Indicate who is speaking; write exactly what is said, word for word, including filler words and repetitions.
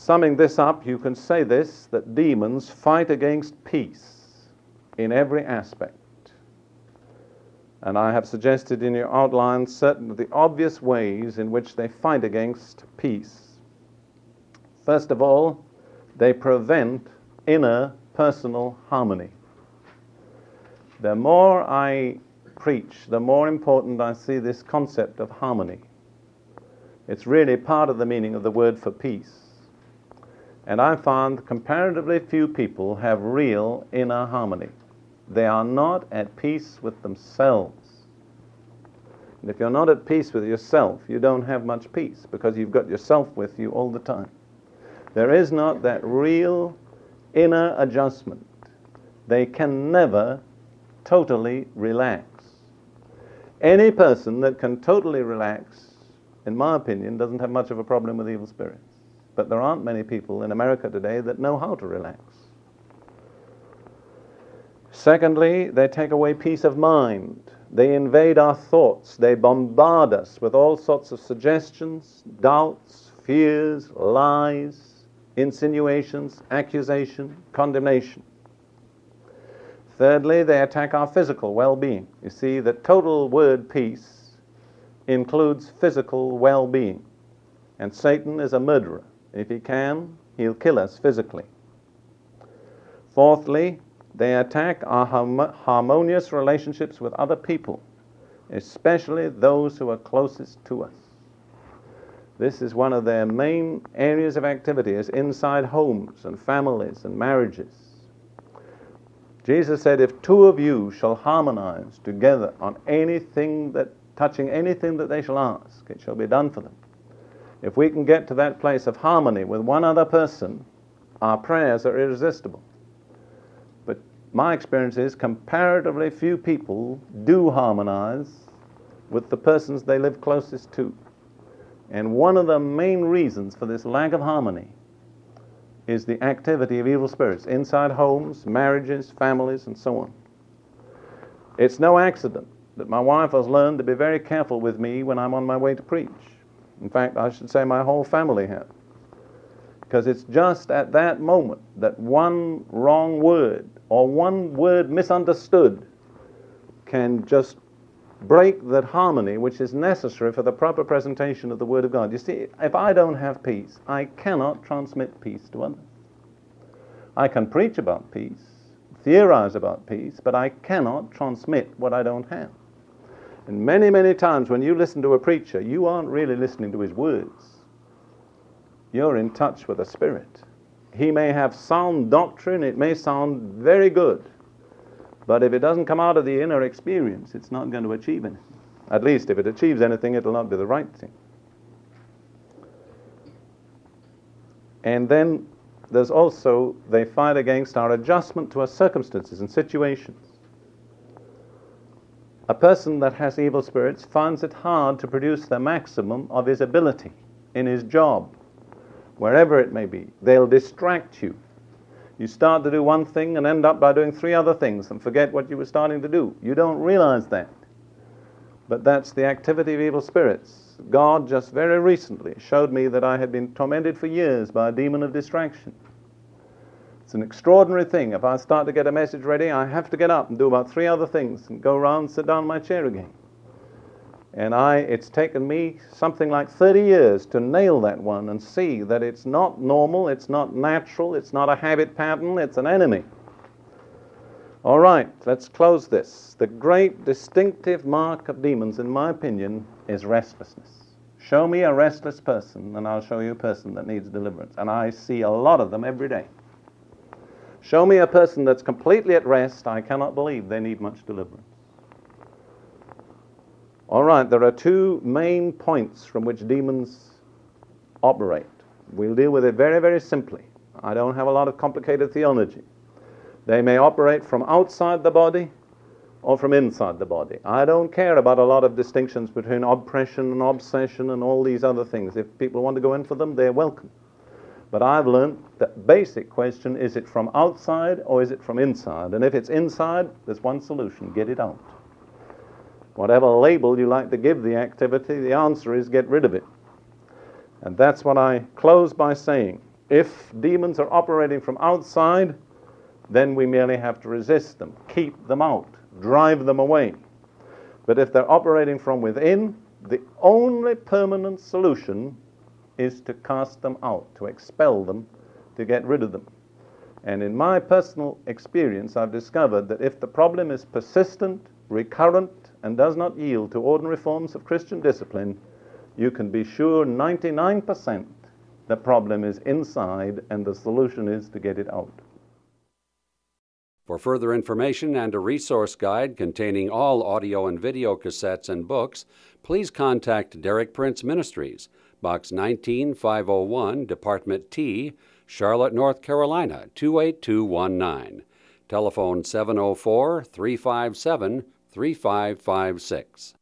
Speaker 1: Summing this up, you can say this, that demons fight against peace in every aspect. And I have suggested in your outline certain of the obvious ways in which they fight against peace. First of all, they prevent inner personal harmony. The more I preach, the more important I see this concept of harmony. It's really part of the meaning of the word for peace. And I found comparatively few people have real inner harmony. They are not at peace with themselves. And if you're not at peace with yourself, you don't have much peace, because you've got yourself with you all the time. There is not that real inner adjustment. They can never totally relax. Any person that can totally relax, in my opinion, doesn't have much of a problem with evil spirits. But there aren't many people in America today that know how to relax. Secondly, they take away peace of mind. They invade our thoughts. They bombard us with all sorts of suggestions, doubts, fears, lies, insinuations, accusation, condemnation. Thirdly, they attack our physical well-being. You see, the total word peace includes physical well-being. And Satan is a murderer. If he can, he'll kill us physically. Fourthly, they attack our harm- harmonious relationships with other people, especially those who are closest to us. This is one of their main areas of activity, is inside homes and families and marriages. Jesus said, if two of you shall harmonize together on anything that, touching anything that they shall ask, it shall be done for them. If we can get to that place of harmony with one other person, our prayers are irresistible. But my experience is comparatively few people do harmonize with the persons they live closest to. And one of the main reasons for this lack of harmony is the activity of evil spirits inside homes, marriages, families, and so on. It's no accident that my wife has learned to be very careful with me when I'm on my way to preach. In fact, I should say my whole family has. Because it's just at that moment that one wrong word or one word misunderstood can just break that harmony which is necessary for the proper presentation of the Word of God. You see, if I don't have peace, I cannot transmit peace to others. I can preach about peace, theorize about peace, but I cannot transmit what I don't have. And many, many times when you listen to a preacher, you aren't really listening to his words. You're in touch with a spirit. He may have sound doctrine, it may sound very good, but if it doesn't come out of the inner experience, it's not going to achieve anything. At least if it achieves anything, it'll not be the right thing. And then there's also, they fight against our adjustment to our circumstances and situations. A person that has evil spirits finds it hard to produce the maximum of his ability in his job, wherever it may be. They'll distract you. You start to do one thing and end up by doing three other things and forget what you were starting to do. You don't realize that. But that's the activity of evil spirits. God just very recently showed me that I had been tormented for years by a demon of distraction. It's an extraordinary thing. If I start to get a message ready, I have to get up and do about three other things and go around and sit down in my chair again. And I, it's taken me something like thirty years to nail that one and see that it's not normal, it's not natural, it's not a habit pattern, it's an enemy. All right, let's close this. The great distinctive mark of demons, in my opinion, is restlessness. Show me a restless person, and I'll show you a person that needs deliverance. And I see a lot of them every day. Show me a person that's completely at rest, I cannot believe they need much deliverance. All right, there are two main points from which demons operate. We'll deal with it very, very simply. I don't have a lot of complicated theology. They may operate from outside the body or from inside the body. I don't care about a lot of distinctions between oppression and obsession and all these other things. If people want to go in for them, they're welcome. But I've learned that basic question, is it from outside or is it from inside? And if it's inside, there's one solution: get it out. Whatever label you like to give the activity, the answer is get rid of it. And that's what I close by saying. If demons are operating from outside, then we merely have to resist them, keep them out, drive them away. But if they're operating from within, the only permanent solution is to cast them out, to expel them, to get rid of them. And in my personal experience, I've discovered that if the problem is persistent, recurrent, and does not yield to ordinary forms of Christian discipline, you can be sure ninety-nine percent the problem is inside and the solution is to get it out.
Speaker 2: For further information and a resource guide containing all audio and video cassettes and books, please contact Derek Prince Ministries, Box nineteen five oh one, Department T, Charlotte, North Carolina, two eight two one nine. Telephone seven oh four, three five seven, three five five six.